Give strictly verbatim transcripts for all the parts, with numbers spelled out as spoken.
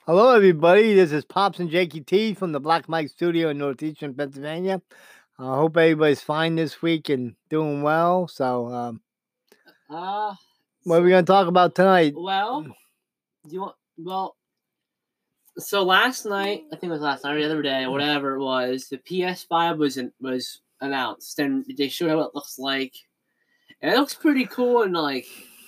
Hello, everybody. This is Pops and Jakey T from the Black Mike Studio in Northeastern Pennsylvania. I uh, hope everybody's fine this week and doing well. So, um, uh, what are we going to talk about tonight? Well, do you want? Well, so last night, I think it was last night or the other day, or whatever it was, the P S five was in, was announced, and they showed how it looks like, and it looks pretty cool, and like,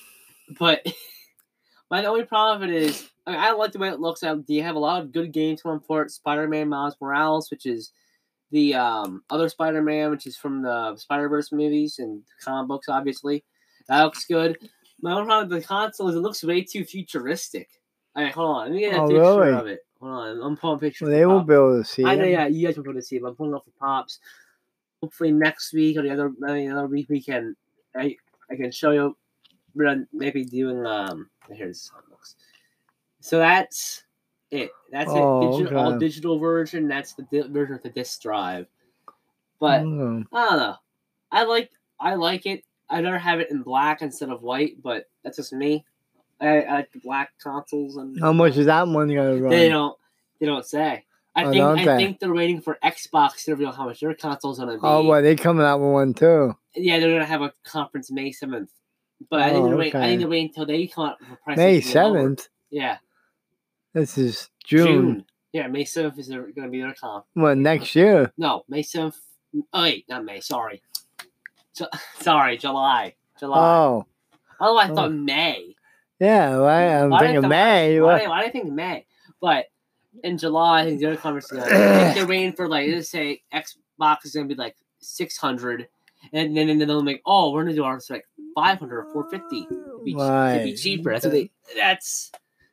but my only problem with it is, I, mean, I like the way it looks. Out, you have a lot of good games going for it. Spider-Man Miles Morales, which is the um, other Spider-Man, which is from the Spider-Verse movies and comic books, obviously. That looks good. My only problem with the console is it looks way too futuristic. All right, hold on. Let me get a Oh, picture really? of it. Hold on. I'm pulling a picture. Well, they won't be able to see I know, it. yeah, you guys won't be able to see it, but I'm pulling up for Pops. Hopefully next week or the other, I mean, another week we can, I, I can show you. We're maybe doing, um, here's how it looks. So that's it. That's Oh, it. Digital, okay. all digital version. That's the di- version with the disc drive. But Mm. I don't know. I like I like it. I'd rather have it in black instead of white, but that's just me. I, I like the black consoles. And How much is that one going to run? They don't. They don't say. I Oh, think don't I they? think they're waiting for Xbox to reveal how much their console's gonna be. Oh, well, they coming out with one too. Yeah, they're gonna have a conference May seventh. But I think Oh, they're waiting. I okay. think they're waiting until they come out for prices. May to be lower. seventh? Yeah. This is June. Yeah, May seventh is their, gonna be their comp. Well, next year. No, May seventh. Oh wait, not May. Sorry. Ju- sorry, July. July. Oh. Oh, I thought Oh. May. Yeah, right. I'm Why did I thinking th- May. Why, What? did- why did I think May? But in July, I think the other conversation. I think they're waiting for like let's say Xbox is gonna be like six hundred, and then and then they'll make oh we're gonna do ours like five hundred or four fifty. To be, Right. to be cheaper. That's what they. That's.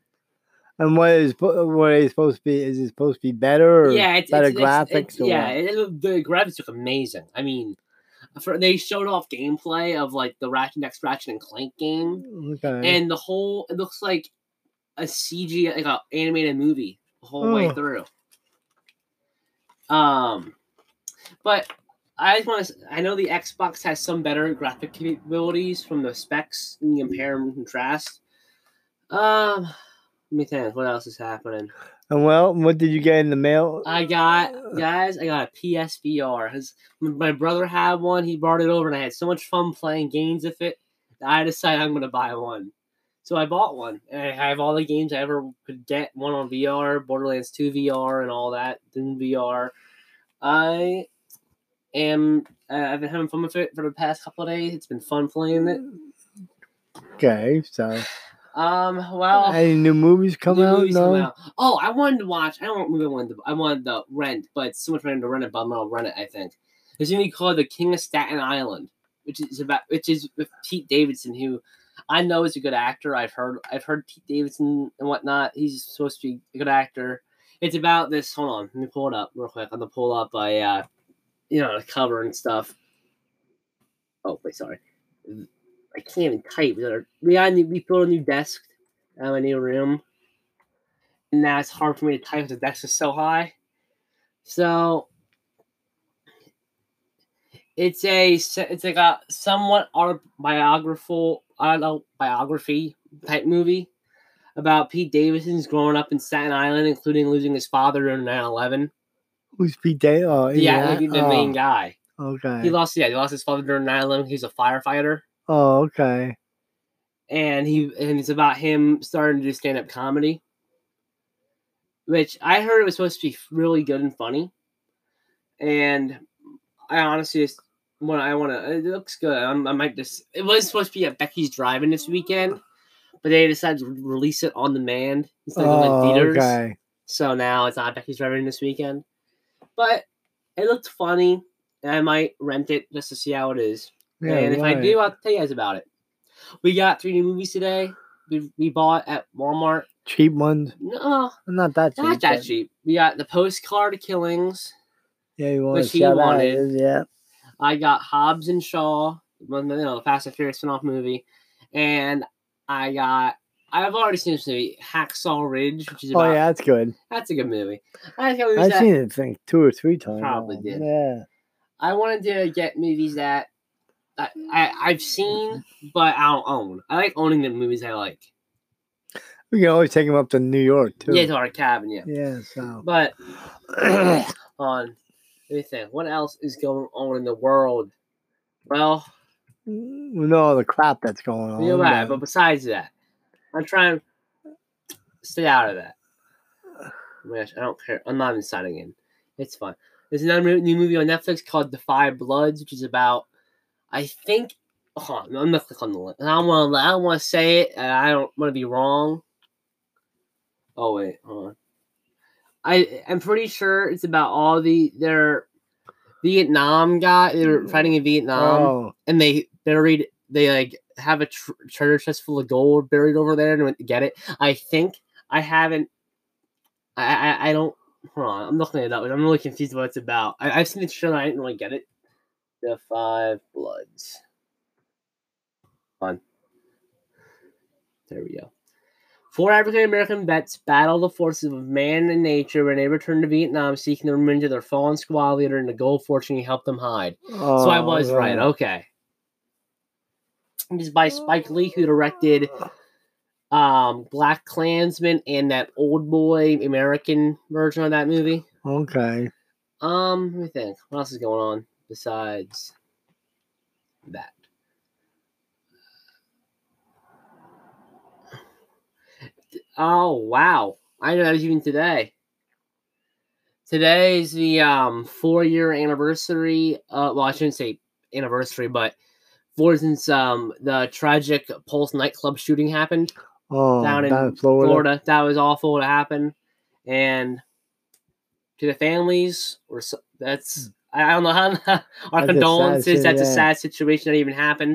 And what is what is supposed to be? Is it supposed to be better? Or yeah, it's better it's, graphics. It's, or yeah, what? it, the graphics look amazing. I mean, for they showed off gameplay of like the Ratchet next Ratchet and Clank game, Okay. and the whole it looks like a C G like a animated movie the whole Oh. way through. Um, but I just want to. I know the Xbox has some better graphic capabilities from the specs. And you compare and contrast. Um, let me think. What else is happening? And well, what did you get in the mail? I got guys. I got a P S V R. His, my brother had one. He brought it over, and I had so much fun playing games with it. That I decided I'm going to buy one. So I bought one, and I have all the games I ever could get. One on V R, Borderlands two V R, and all that. Doom V R. I am. Uh, I've been having fun with it for the past couple of days. It's been fun playing it. Okay, so. Um. Well. Any new movies come new out? Movies no. come out. Oh, I wanted to watch. I don't want movie. I wanted to. I wanted to rent, but it's so much fun to rent it. But I'm gonna rent it. I think. There's a movie called The King of Staten Island, which is about which is with Pete Davidson, who I know is a good actor. I've heard. I've heard Pete Davidson and whatnot. He's supposed to be a good actor. It's about this. Hold on. Let me pull it up real quick. I'm gonna pull up a, uh, you know, the cover and stuff. Oh wait, sorry. I can't even type. We got we built a new desk. I have a new room. And now it's hard for me to type. The desk is so high. So it's a it's like a somewhat autobiographical autobiography type movie about Pete Davidson's growing up in Staten Island, including losing his father during nine eleven. Who's Pete Davidson? Oh, yeah, yeah, the, the oh. main guy. Okay. He lost yeah he lost his father during nine eleven. He's a firefighter. Oh, okay. And he and it's about him starting to do stand up comedy. Which I heard it was supposed to be really good and funny, and I honestly just want I want to. It looks good. I'm, I might just. It was supposed to be at Becky's Drive-In this weekend, but they decided to release it on demand instead of oh, going in theaters. Okay. So now it's not Becky's Drive-In this weekend, but it looked funny, and I might rent it just to see how it is. Yeah, and if right. I do, I'll tell you guys about it. We got three new movies today. We we bought at Walmart. Cheap ones? No, not that cheap. Not that but... cheap. We got the Postcard Killings. Yeah, you want which to see he how wanted. that is, yeah. I got Hobbs and Shaw, you know, the Fast and Furious spin-off movie, and I got. I've already seen this movie, Hacksaw Ridge, which is about. Oh yeah, that's good. That's a good movie. I I've that, seen it, I think, two or three times. Probably now. did. Yeah. I wanted to get movies that I, I I've seen, but I don't own. I like owning the movies I like. We can always take him up to New York too. Yeah, to our cabin, yeah. Yeah, so. But on, let me think. What else is going on in the world? Well, we know all the crap that's going on. you're right. but- But besides that, I'm trying to stay out of that. Oh my gosh, I don't care. I'm not even signing in. It's fine. There's another new movie on Netflix called The Five Bloods, which is about, I think. Hold on, I'm gonna click on the link. I don't want to. I don't want to say it, and I don't want to be wrong. Oh wait, hold on. I I'm pretty sure it's about all the their Vietnam guy. They're fighting in Vietnam, Oh, and they buried. They like have a tr- treasure chest full of gold buried over there, and went to get it. I think I haven't. I I, I don't. Hold on, I'm looking it up. I'm really confused what it's about. I, I've seen the show, and I didn't really get it. The Five Bloods. Fun. There we go. Four African American vets battle the forces of man and nature when they return to Vietnam, seeking the revenge of their fallen squad leader and the gold fortune helped them hide. oh So I was yeah. right. Okay. This is by Spike Lee, who directed um, Black Klansman and that Old Boy American version of that movie. Okay. Um, let me think. What else is going on besides that? Oh wow! I know that was even today. Today is the um four year anniversary. Uh, well, I shouldn't say anniversary, but four since um the tragic Pulse nightclub shooting happened Oh, down in down in Florida. Florida. That was awful to happen, and to the families, or so, that's I don't know how our That's a sad condolences. shit, That's a yeah. sad situation that even happened.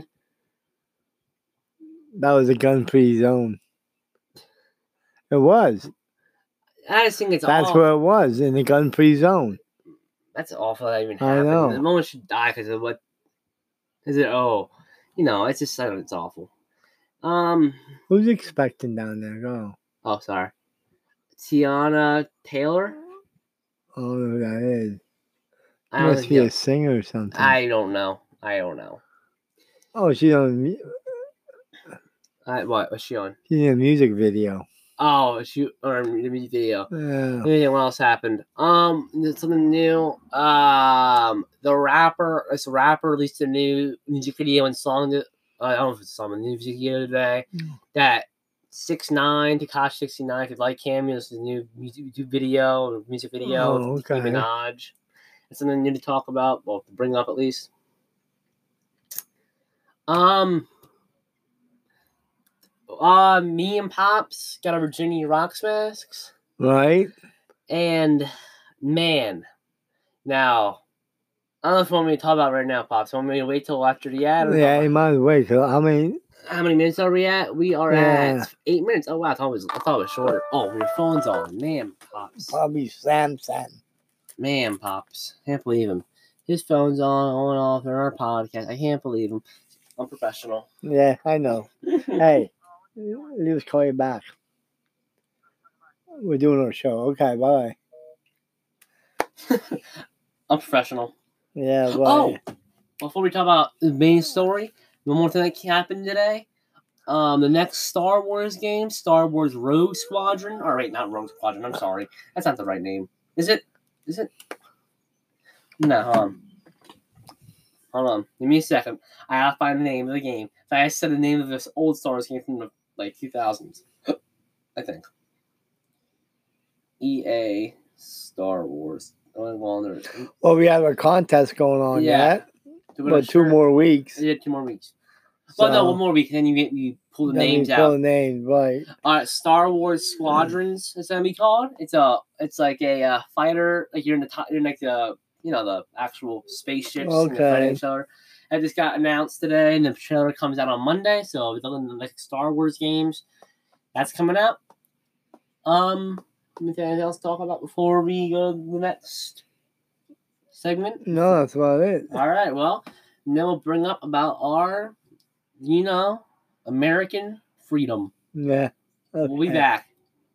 That was a gun-free zone. It was. I just think it's That's awful. where it was, in the gun-free zone. That's awful that even I happened. know. The moment should die because of what is it? Oh, you know, it's just I don't, it's awful. Um. Who's expecting down there? Go. Oh, sorry. Tiana Taylor. Oh, who that is. I don't Must think be you- a singer or something. I don't know. I don't know. Oh, she's on. mu- I, what was she on? She's in a music video. Oh, she or the music video. Yeah. Anything else happened? Um, there's something new. Um, the rapper, this rapper released a new music video and song. That, uh, I don't know if it's a song, a new music video today. Mm. That six nine Tekashi sixty-nine. If you like him, it's a new music YouTube video, music video. Oh, with Nicki okay. Minaj. It's something new to talk about. Well, to bring up at least. Um. Uh, me and Pops got our Virginia Rocks masks. Right? And man, now I don't know if you want me to talk about it right now, Pops. Want me to wait till after the ad? Or Yeah, talk you might as well wait. 'Cause, I mean, about- How many minutes are we at? We are Yeah. at eight minutes. Oh wow, I thought it was I thought it was shorter. Oh, your phone's on, man, Pops. probably Samsung. Man, Pops. Can't believe him. His phone's on, on and off. They're on our podcast. I can't believe him. Unprofessional. Yeah, I know. Hey, let's call you back. We're doing our show. Okay, bye. Unprofessional. Yeah, bye. Oh, before we talk about the main story, one more thing that happened today. Um, the next Star Wars game, Star Wars Rogue Squadron. All right, not Rogue Squadron. I'm sorry, that's not the right name. Is it? Is it? No, hold on. Hold on. Give me a second. I gotta find the name of the game. I said the name of this old Star Wars game from the like two thousands, I think. E A Star Wars. Well, Well, we have a contest going on Yeah. yet, but two more weeks. Yeah, two more weeks. Well, no, So, one more week, and then you get you pull the then we names pull out. the names, right? Uh, Star Wars Squadrons is gonna be called. It's a, it's like a uh, fighter. Like you're in the top, you're in like the, you know, the actual spaceships and they're fighting Okay. each other. That just got announced today, and the trailer comes out on Monday. So we're looking at like Star Wars games. That's coming out. Um, anything else to talk about before we go to the next segment? No, that's about it. All right. Well, then we'll bring up about our, you know, American freedom. Yeah. We'll be Okay. back.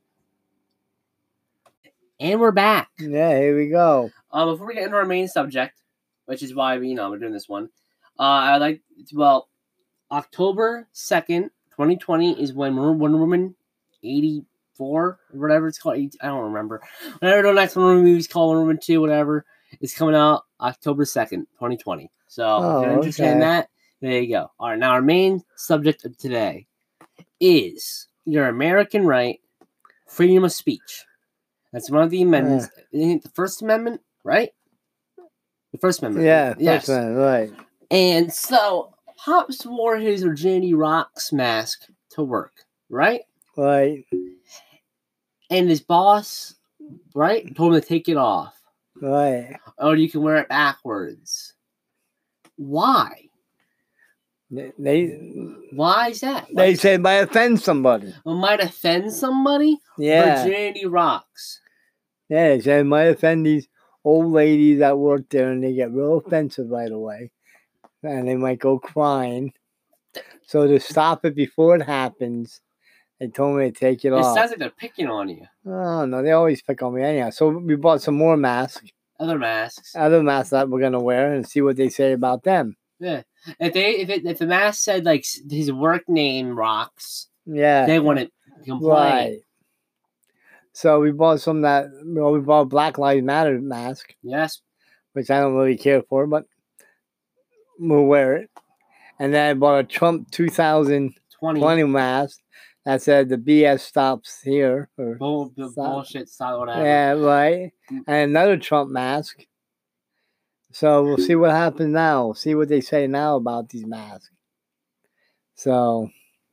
And we're back. Yeah, here we go. Uh, before we get into our main subject, which is why we, you know, we're doing this one, uh, I like, well, October second, twenty twenty is when Wonder Woman eighty-four, whatever it's called. I don't remember. Whatever the next one movie's called, Wonder Woman two, whatever. It's coming out October second, twenty twenty. So Oh, if you're interested okay. in that, there you go. All right, now our main subject of today is your American right, freedom of speech. That's one of the amendments. The First Amendment, right? The First Amendment. Yeah, yes. First Amendment, right. And so Pops wore his Virginia Rocks mask to work, right? Right. And his boss, right, told him to take it off. Right. Or you can wear it backwards. Why? They, they, Why is that? they Why- said might offend somebody. It might offend somebody? Yeah. Virginity Rocks. Yeah, they said it might offend these old ladies that work there and they get real offensive right away. And they might go crying. So to stop it before it happens, they told me to take it, It off. sounds like they're picking on you. Oh, no, they always pick on me anyhow. So we bought some more masks, Other masks. other masks that we're going to wear and see what they say about them. Yeah. If they if it, if the mask said like s- his work name Rocks, Yeah. they wouldn't complain. Right. So we bought some that, well, we bought a Black Lives Matter mask, Yes. which I don't really care for, but we'll wear it. And then I bought a Trump two thousand twenty Twenty. mask that said the B S stops here. Or, Bull, bull, Stop. bullshit style, whatever. yeah, right. Mm. And another Trump mask. So we'll see what happens now. We'll see what they say now about these masks. So,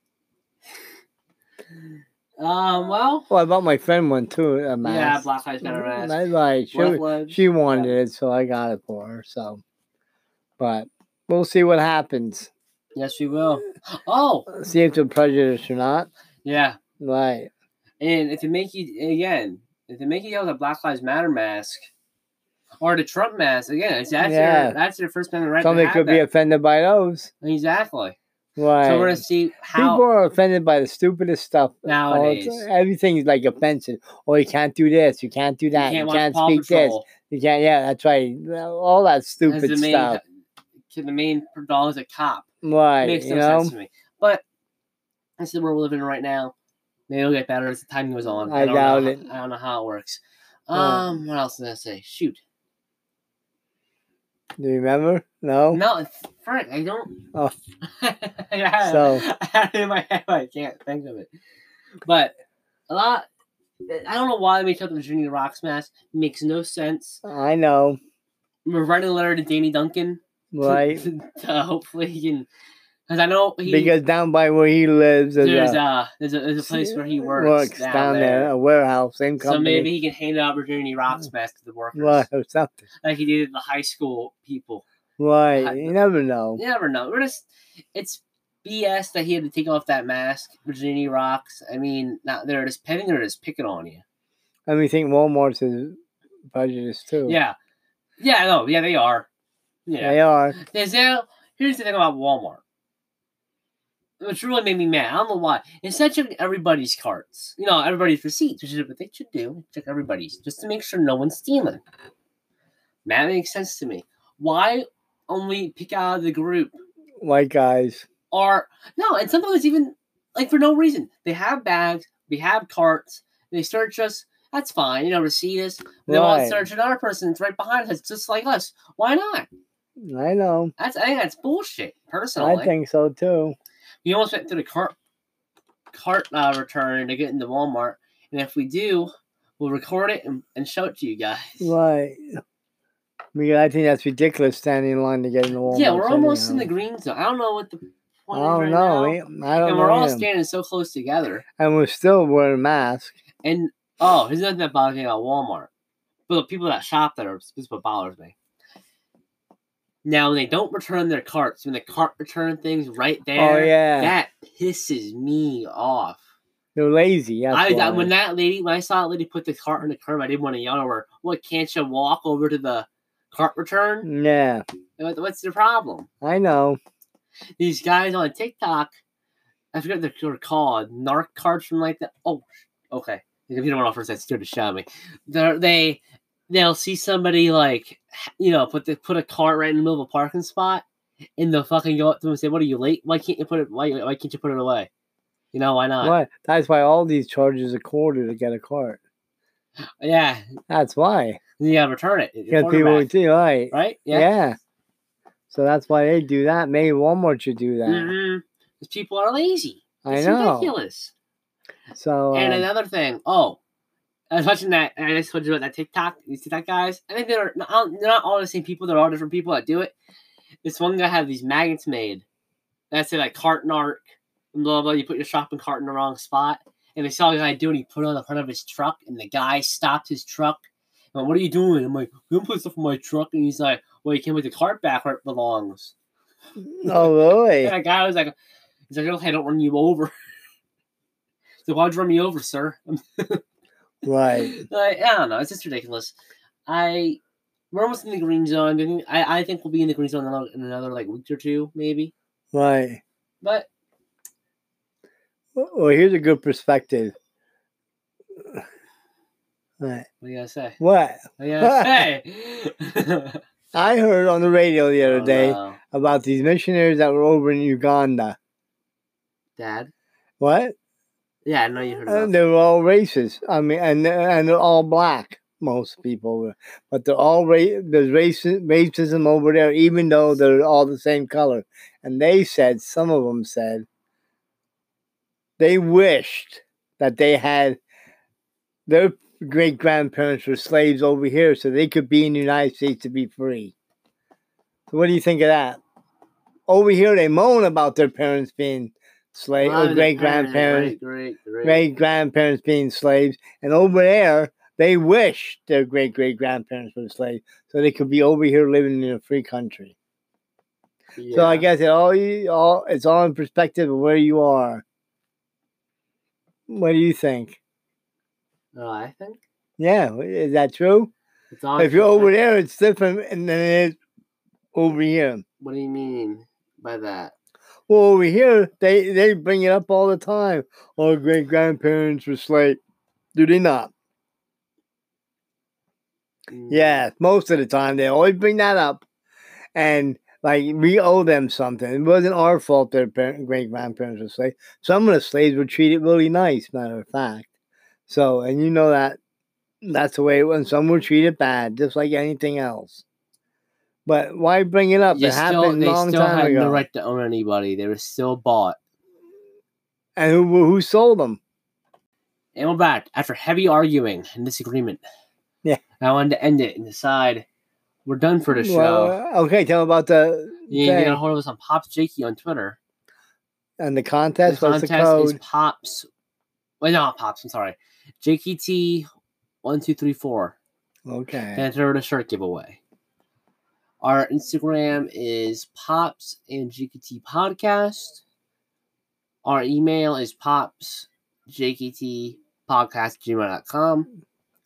Um. Well. well, I bought my friend one too, a Yeah. mask. Black Lives Matter mask. That's right. She, Black Lives. she wanted it, so I got it for her. So, but we'll see what happens. Yes, we will. Oh. See if they're prejudiced or not. Yeah. Right. And if they make you again, if they make you go with a Black Lives Matter mask or the Trump mask, again, it's that's Yeah. your that's your First Amendment right. Somebody to have could be that. offended by those. Exactly. Right. So we're gonna see how People are offended by the stupidest stuff. nowadays. All- everything's like offensive. Oh, you can't do this. You can't do You that. can't You watch can't Paw speak Patrol this. You can't. Yeah, that's right. All that as stupid the main stuff. co- the main dog is a cop. Right. Makes no you know. sense to me. But this is the world we're living in right now. Maybe it'll get better as the time goes on. I don't doubt know, it. I don't know how it works. Yeah. Um, what else did I say? Shoot. Do you remember? No. No, it's, Frank, I don't. Oh. yeah, So- I had it in my head, but I can't think of it. But a lot. I don't know why they made up the Virginia Rocks mask. It makes no sense. I know. We're writing a letter to Danny Duncan. Right. To, to hopefully he can. Because I know he. Because down by where he lives, there's, there's a, a there's a there's a place where he works, down, there, a warehouse, same So company. maybe he can hand out Virginia Rocks mask to the workers, Right, or something. like he did to the high school people. Right. I- You never know. You never know. We're just it's B S that he had to take off that mask. Virginia Rocks. I mean, not they're just petting, they're just picking on you. I mean, think Walmart's is prejudiced too. Yeah, yeah, no, yeah, they are. Yeah, They are. There's now. Here's the thing about Walmart, which really made me mad. I don't know why. Instead of checking everybody's carts, you know, everybody's receipts, which is what they should do, check everybody's, just to make sure no one's stealing. That makes sense to me. Why only pick out of the group? White guys. Or, no, and sometimes even, like, for no reason. They have bags, we have carts, they search us, that's fine, you know, receipt us. They want to Right. search another person that's right behind us, just like us. Why not? I know. That's I think that's bullshit, personally. I think so too. We almost went through the cart cart uh, return to get into Walmart, and if we do, we'll record it and, and show it to you guys. Right. Because I think that's ridiculous standing in line to get in the Walmart. Yeah, we're almost in the anyhow. green zone. I don't know what the I point don't is right know. now. we- I don't And know. we're all either. standing so close together. And we're still wearing masks. And oh, here's nothing that bothers me about Walmart. But the people that shop there, this is what bothers me. Now, when they don't return their carts, when the cart return things right there, Oh, yeah. that pisses me off. They're lazy. That's I, I why. when that lady, when I saw that lady put the cart on the curb, I didn't want to yell at her. What, can't you walk over to the cart return? Yeah, What, what's the problem? I know. These guys on TikTok, I forget what they're called, narc carts from like that. Oh, okay. The computer went off for a second. Scared to show me. They're, they they'll see somebody like you know put the put a cart right in the middle of a parking spot, and they'll fucking go up to them and say, "What are you late? Why can't you put it? Why why can't you put it away?" You know, why not? What? That's why all these charges a quarter to get a cart. Yeah. That's why. You gotta return it. Because people would see, right? Right? Yeah. yeah. So that's why they do that. Maybe Walmart should do that. Mm-hmm. Because people are lazy. I It's know. ridiculous. So And um, another thing. Oh, I was watching that, and I just told you about that TikTok. These TikTok guys. I think they're not, they're not all the same people. There are different people that do it. This one guy had these magnets made that say like carton art and blah blah. You put your shopping cart in the wrong spot, and they saw the guy do it. He put it on the front of his truck, and the guy stopped his truck. And what are you doing? I'm like, you don't put stuff in my truck. And he's like, well, you can't put the cart back where it belongs. oh really? And that guy was like, he's like, okay, I don't run you over. So why'd you run me over, sir? Right. Like, I don't know. It's just ridiculous. I we're almost in the green zone. I I think we'll be in the green zone in another, in another like week or two, maybe. Right. But Well, here's a good perspective. Right. what do you gotta say? What? What do you gotta say? I heard on the radio the other Oh, day no. about these missionaries that were over in Uganda. Dad? What? Yeah, I know you heard Uh, about they were all racist. I mean, and and they're all black. Most people, were. But they're all ra- there's raci- racism over there, even though they're all the same color. And they said, some of them said, they wished that they had their great grandparents were slaves over here, so they could be in the United States to be free. So what do you think of that? Over here, they moan about their parents being slaves, Well, or great grandparents. Great, great, great. great grandparents being slaves, and over there they wish their great great grandparents were slaves, so they could be over here living in a free country. Yeah. So I guess it all, all it's all in perspective of where you are. What do you think? Oh, I think Yeah, is that true? it's all If you're over there, it's different than it is over here. What do you mean by that? Well, over here, they, they bring it up all the time. Our great grandparents were slaves. Do they not? Mm. Yeah, most of the time they always bring that up, and like we owe them something. It wasn't our fault their great grandparents were slaves. Some of the slaves were treated really nice, matter of fact. So, and you know that that's the way it was. Some were treated bad, just like anything else. But why bring it up? You it still, happened a they long still time had ago. no right to own anybody. They were still bought. And who who sold them? And we're back after heavy arguing and disagreement. Yeah. I wanted to end it and decide we're done for the show. Well, okay, tell them about the You can thing. get a hold of us on Pops Jakey on Twitter. And the contest. The What's contest the is code? Pops. Well, not Pops. I'm sorry. J K T one two three four. Okay. Enter the shirt giveaway. Our Instagram is Pops and J K T Podcast. Our email is Pops J K T Podcast gmail dot com.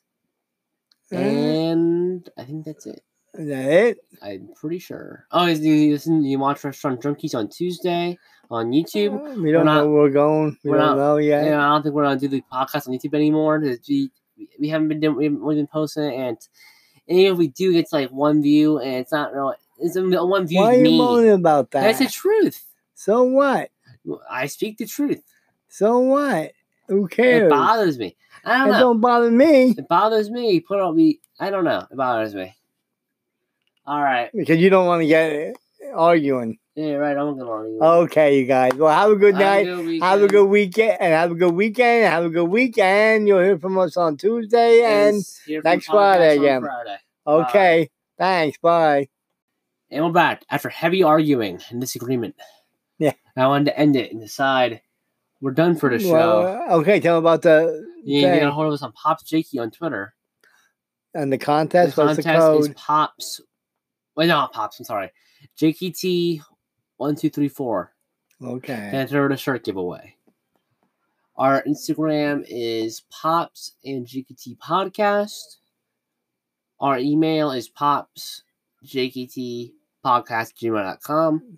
And I think that's it. Is that it? I'm pretty sure. Oh, is you listen? You watch Restaurant Junkies on Tuesday on YouTube. Uh, we don't We're know not- where we're going. We we're don't not- know yet. Yeah, I don't think we're gonna do the podcast on YouTube anymore. We we haven't been doing. We haven't been posting it, and, and even if we do, it's like one view, and it's not real. It's a, one view. Why are you me. moaning about that? That's the truth. So what? I speak the truth. So what? Who It cares? bothers me. I don't It know. don't bother me It bothers me. Put on me. I don't know. It bothers me. All right. because you don't want to get arguing. Yeah, right. I'm gonna argue. Okay, you guys. Well, have a good night. Have a good Have a weekend. good weekend, and have a good weekend. Have a good weekend. You'll hear from us on Tuesday and Is here for next the podcast Friday on again. Friday. okay. Thanks. Bye. And we're back after heavy arguing and disagreement. Yeah. I wanted to end it and decide we're done for the show. Well, okay, tell them about the You can thing. get a hold of us on Pops Jakey on Twitter. and the contest. The What's the contest is code? Pops. Well, not Pops. I'm sorry. J K T one two three four. Okay. Enter the shirt giveaway. Our Instagram is Pops and J K T Podcast. Our email is Pops J K T Podcast gmail dot com.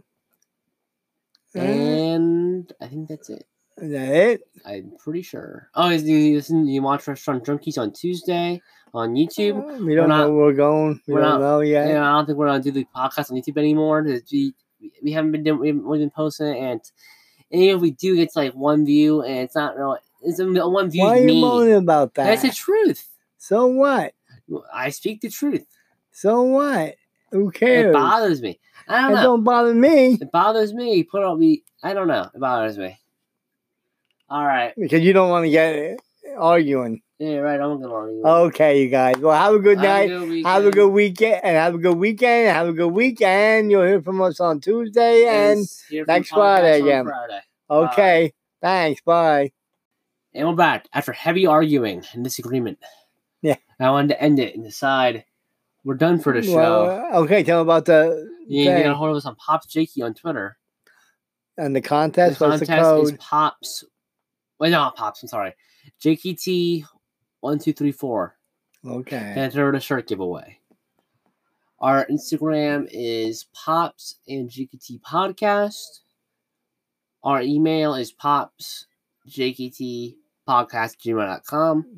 And I think that's it. Is that it? I'm pretty sure. Oh, is you listen? You watch Restaurant Junkies on Tuesday on YouTube. Uh, we don't We're not- know where we're going. We we're don't not- know yet. Yeah, I don't think we're gonna do the podcast on YouTube anymore. We we haven't been doing. We haven't been posting it, and And even if we do get like one view, and it's not real, it's a one view. Why are you me. moaning about that? That's the truth. So what? I speak the truth. So what? Who cares? It bothers me. I don't It know. don't bother me. It bothers me. Put on me. I don't know. It bothers me. All right. Because you don't want to get arguing. Yeah, right. I'm gonna argue. Okay, you guys. Well, have a good Have a night. good weekend. Have a good weekend. And have a good weekend. Have a good weekend. You'll hear from us on Tuesday and Yes, hear from next podcast Friday on again. Friday. Okay. Thanks. Bye. And we're back after heavy arguing and disagreement. Yeah. I wanted to end it and decide we're done for the show. Well, okay, tell them about the You can thing. get a hold of us on Pops Jakey on Twitter. And the contest. The What's the contest is code? Pops. Wait, no, not Pops. I'm sorry. J K T one two three four. Okay. Enter the shirt giveaway. Our Instagram is Pops and J K T Podcast. Our email is Pops J K T Podcast gmail dot com.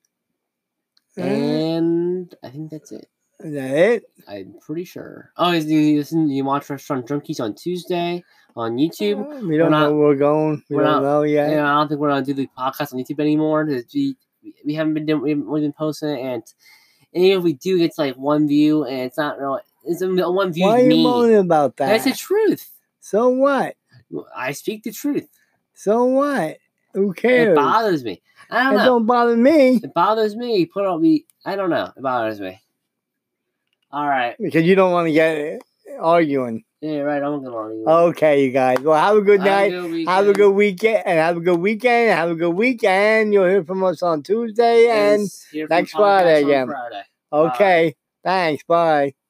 And I think that's it. Is that it? I'm pretty sure. Oh, is you listen? You watch Restaurant Junkies on Tuesday on YouTube. Uh, we don't not- know where we're going. We we're don't not- know yet. Yeah, I don't think we're gonna do the podcast on YouTube anymore. We we haven't been doing, we haven't really been posting it, and, and even if we do get like one view, and it's not real. It's a one view. Why are you me. moaning about that? That's the truth. So what? I speak the truth. So what? Who It cares? bothers me. I don't It know. don't bother me. It bothers me. Put on me. I don't know. It bothers me. All right. Because you don't want to get arguing. Yeah, right. I'm gonna argue. Okay, you guys. Well, have a good Have a night. good weekend. Have a good weekend. And have a good weekend. Have a good weekend. You'll hear from us on Tuesday and Yes, hear from next podcast Friday on again. Friday. okay. Thanks. Bye.